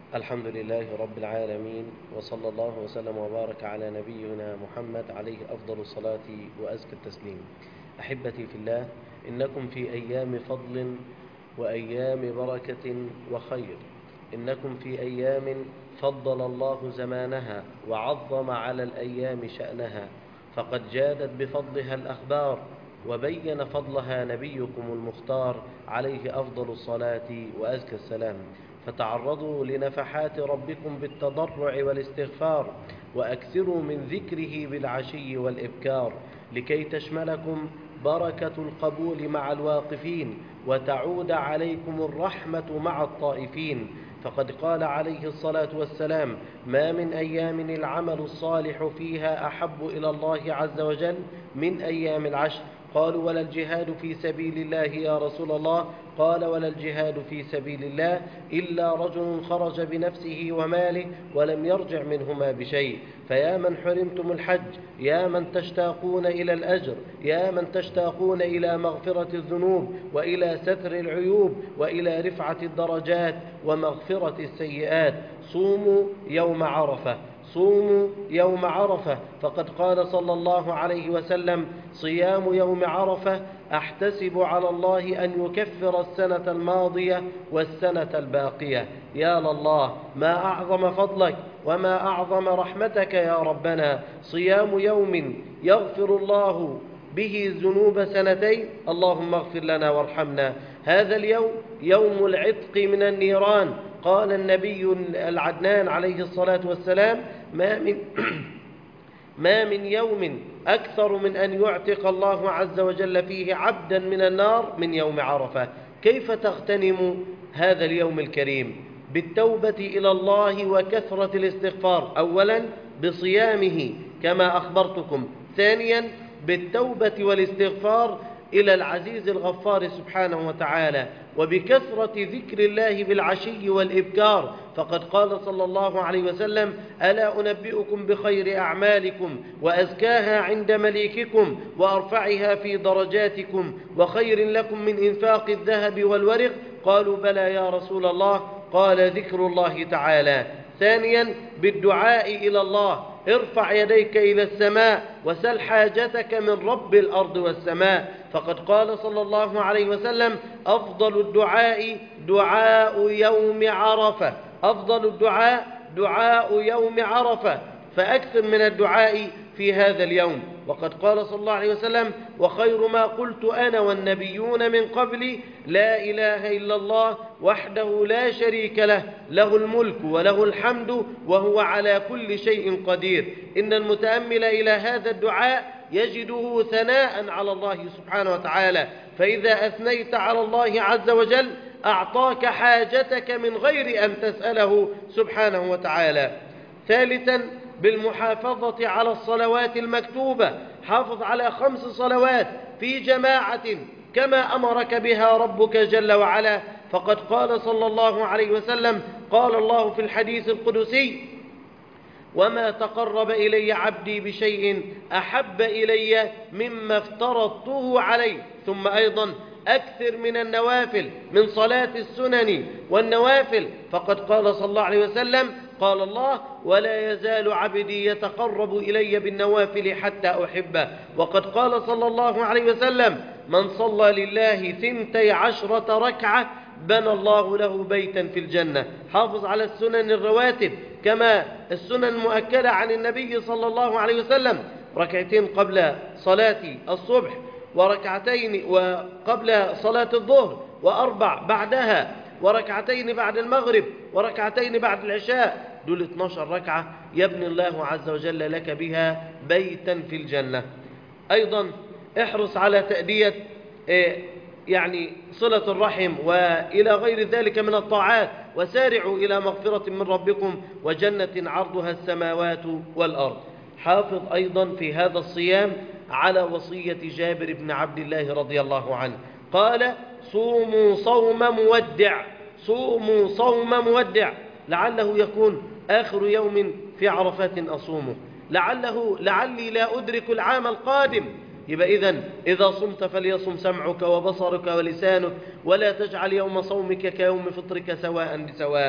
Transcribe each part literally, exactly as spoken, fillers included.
الحمد لله رب العالمين، وصلى الله وسلم وبارك على نبينا محمد عليه أفضل الصلاة وأزكى التسليم. أحبتي في الله، إنكم في أيام فضل وأيام بركة وخير. إنكم في أيام فضل الله زمانها وعظم على الأيام شأنها، فقد جادت بفضلها الأخبار وبين فضلها نبيكم المختار عليه أفضل الصلاة وأزكى السلام. فتعرضوا لنفحات ربكم بالتضرع والاستغفار، وأكثروا من ذكره بالعشي والإبكار، لكي تشملكم بركة القبول مع الواقفين، وتعود عليكم الرحمة مع الطائفين. فقد قال عليه الصلاة والسلام: ما من أيام العمل الصالح فيها أحب إلى الله عز وجل من أيام العشر. قالوا: ولا الجهاد في سبيل الله يا رسول الله؟ قال: ولا الجهاد في سبيل الله إلا رجل خرج بنفسه وماله ولم يرجع منهما بشيء. فيا من حرمتم الحج، يا من تشتاقون إلى الأجر، يا من تشتاقون إلى مغفرة الذنوب وإلى ستر العيوب وإلى رفعة الدرجات ومغفرة السيئات، صوموا يوم عرفة، صوموا يوم عرفة. فقد قال صلى الله عليه وسلم: صيام يوم عرفة أحتسب على الله أن يكفر السنة الماضية والسنة الباقية. يا لله، ما أعظم فضلك وما أعظم رحمتك يا ربنا. صيام يوم يغفر الله به ذنوب سنتين، اللهم اغفر لنا وارحمنا. هذا اليوم يوم العتق من النيران. قال النبي العدنان عليه الصلاة والسلام: ما من ما من يوم أكثر من أن يعتق الله عز وجل فيه عبدا من النار من يوم عرفة. كيف تغتنم هذا اليوم الكريم؟ بالتوبة إلى الله وكثرة الاستغفار، أولا بصيامه كما أخبرتكم، ثانيا بالتوبة والاستغفار إلى العزيز الغفار سبحانه وتعالى، وبكثرة ذكر الله بالعشي والإبكار. فقد قال صلى الله عليه وسلم: ألا أنبئكم بخير أعمالكم وأزكاها عند مليككم وأرفعها في درجاتكم وخير لكم من إنفاق الذهب والورق؟ قالوا: بلى يا رسول الله. قال: ذكر الله تعالى. ثانيا بالدعاء إلى الله، ارفع يديك إلى السماء وسل حاجتك من رب الأرض والسماء. فقد قال صلى الله عليه وسلم: أفضل الدعاء دعاء يوم عرفة، أفضل الدعاء دعاء يوم عرفة، فأكثر من الدعاء في هذا اليوم. وقد قال صلى الله عليه وسلم: وخير ما قلت أنا والنبيون من قبلي لا إله إلا الله وحده لا شريك له، له الملك وله الحمد وهو على كل شيء قدير. إن المتأمل إلى هذا الدعاء يجده ثناء على الله سبحانه وتعالى، فإذا أثنيت على الله عز وجل أعطاك حاجتك من غير أن تسأله سبحانه وتعالى. ثالثا بالمحافظة على الصلوات المكتوبة، حافظ على خمس صلوات في جماعة كما أمرك بها ربك جل وعلا. فقد قال صلى الله عليه وسلم: قال الله في الحديث القدسي: وما تقرب إلي عبدي بشيء أحب إلي مما افترضته عليه. ثم أيضا أكثر من النوافل، من صلاة السنن والنوافل. فقد قال صلى الله عليه وسلم: قال الله: ولا يزال عبدي يتقرب إلي بالنوافل حتى أحبه. وقد قال صلى الله عليه وسلم: من صلى لله ثنتي عشرة ركعة بنى الله له بيتا في الجنة. حافظ على السنن الرواتب كما السنن المؤكدة عن النبي صلى الله عليه وسلم: ركعتين قبل صلاة الصبح، وركعتين وقبل صلاة الظهر، وأربع بعدها، وركعتين بعد المغرب، وركعتين بعد العشاء. دول اثناشر ركعة يبني الله عز وجل لك بها بيتا في الجنة. أيضا احرص على تأدية يعني صلة الرحم وإلى غير ذلك من الطاعات، وسارعوا إلى مغفرة من ربكم وجنة عرضها السماوات والأرض. حافظ أيضا في هذا الصيام على وصية جابر بن عبد الله رضي الله عنه، قال: صوموا صوم مودع، صوموا صوم مودع، لعله يكون آخر يوم في عرفات أصومه، لعله لعلي لا أدرك العام القادم. يبقى إذن إذا صمت فليصم سمعك وبصرك ولسانك، ولا تجعل يوم صومك كيوم فطرك سواء بسواء.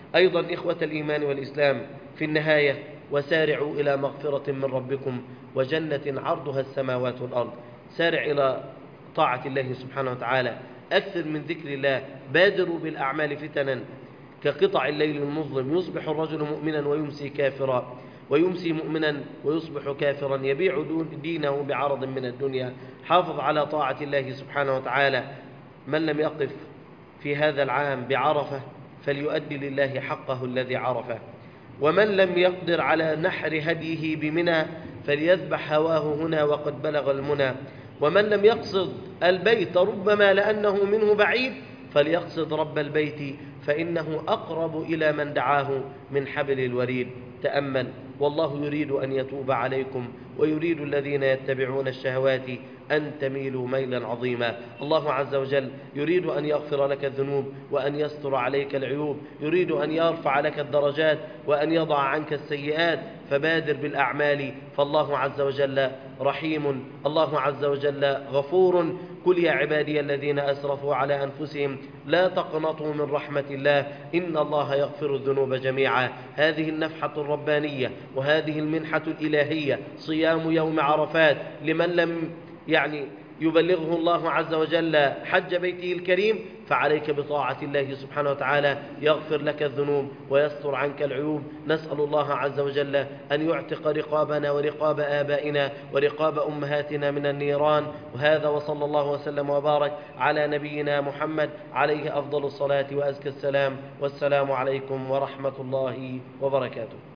أيضا إخوة الإيمان والإسلام، في النهاية وسارعوا إلى مغفرة من ربكم وجنة عرضها السماوات والأرض. سارع إلى طاعة الله سبحانه وتعالى، أكثر من ذكر الله، بادروا بالأعمال فتنا كقطع الليل المظلم، يصبح الرجل مؤمنا ويمسي كافرا، ويمسي مؤمنا ويصبح كافرا، يبيع دينه بعرض من الدنيا. حافظ على طاعة الله سبحانه وتعالى. من لم يقف في هذا العام بعرفة فليؤدي لله حقه الذي عرفه، ومن لم يقدر على نحر هديه بمنى فليذبح هواه هنا وقد بلغ المنى، ومن لم يقصد البيت ربما لأنه منه بعيد فليقصد رب البيت فإنه أقرب إلى من دعاه من حبل الوريد. تأمل، والله يريد أن يتوب عليكم ويريد الذين يتبعون الشهوات أن تميلوا ميلا عظيما. الله عز وجل يريد أن يغفر لك الذنوب وأن يستر عليك العيوب، يريد أن يرفع لك الدرجات وأن يضع عنك السيئات، فبادر بالأعمال فالله عز وجل رحيم، الله عز وجل غفور. قل يا عبادي الذين أسرفوا على أنفسهم لا تقنطوا من رحمة الله إن الله يغفر الذنوب جميعا. هذه النفحة الربانية وهذه المنحة الإلهية صيام يوم عرفات لمن لم يعني يبلغه الله عز وجل حج بيته الكريم، فعليك بطاعة الله سبحانه وتعالى، يغفر لك الذنوب ويستر عنك العيوب. نسأل الله عز وجل أن يعتق رقابنا ورقاب آبائنا ورقاب أمهاتنا من النيران. وهذا وصلى الله وسلم وبارك على نبينا محمد عليه أفضل الصلاة وأزكى السلام، والسلام عليكم ورحمة الله وبركاته.